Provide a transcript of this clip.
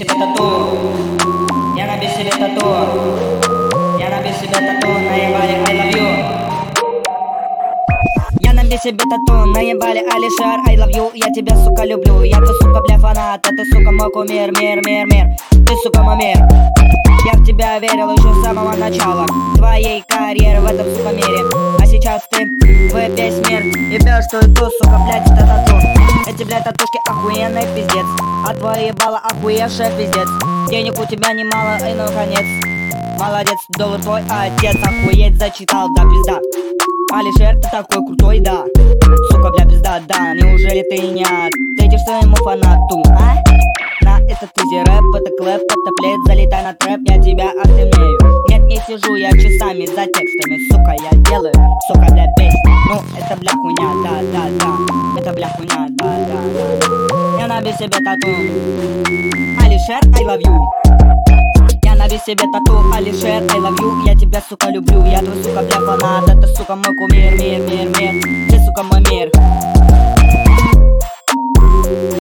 себе тату. Я набью себе тату. Я набью себе тату, наебали I love you. Я набью себе тату, наебали Алишер I love you. Я тебя, сука, люблю. Я твой, сука, бля, фанат. А ты, сука, мой кумир, мир. Ты, сука, мой мир. Я в тебя верил еще с самого начала твоей карьеры в этом, сука, мире. А сейчас ты в весь мир ебешь твою ту, сука, блядь, это тату. Эти, блядь, татушки охуенный пиздец, а твои ебало охуевшая пиздец. Денег у тебя немало, и ну конец. Молодец, доллар твой отец, охуеть зачитал, да, пизда. Алишер, ты такой крутой, да. Сука, бля, пизда, да. Неужели ты не ответишь своему фанату, а? На этот изи рэп, это клэп, это плед, залетай на трэп, я тебя охренею. Нет, не сижу я часами за текстами, сука, я делаю, сука, бля, песни. Ну, это, бля, хуйня, да. Это, бля, хуйня, да. Я набью себе тату. Алишер, I love you. Я набью себе тату. Алишер, I love you. Я тебя, сука, люблю. Я твой, сука, бля, фанат. Это, сука, мой кумир, мир. Ты, сука, мой мир.